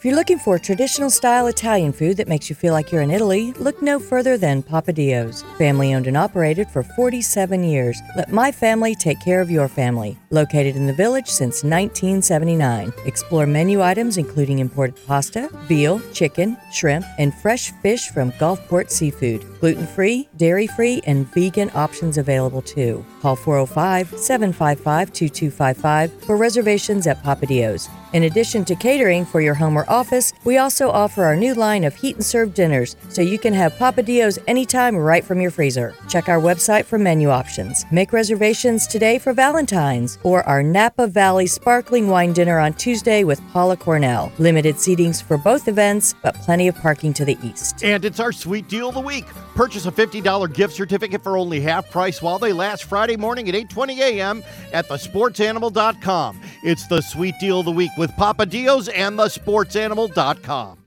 If you're looking for traditional style Italian food that makes you feel like you're in Italy, look no further than Papadio's. Family owned and operated for 47 years. Let my family take care of your family. Located in the village since 1979. Explore menu items including imported pasta, veal, chicken, shrimp, and fresh fish from Gulfport Seafood. Gluten-free, dairy-free, and vegan options available too. Call 405-755-2255 for reservations at Papadio's. In addition to catering for your home or office, we also offer our new line of heat and serve dinners, so you can have Papadio's anytime right from your freezer. Check our website for menu options. Make reservations today for Valentine's or our Napa Valley Sparkling Wine Dinner on Tuesday with Paula Cornell. Limited seatings for both events, but plenty of parking to the east. And it's our sweet deal of the week. Purchase a $50 gift certificate for only half price while they last Friday morning at 8:20 a.m. at thesportsanimal.com. It's the sweet deal of the week with Papadio's and thesportsanimal.com.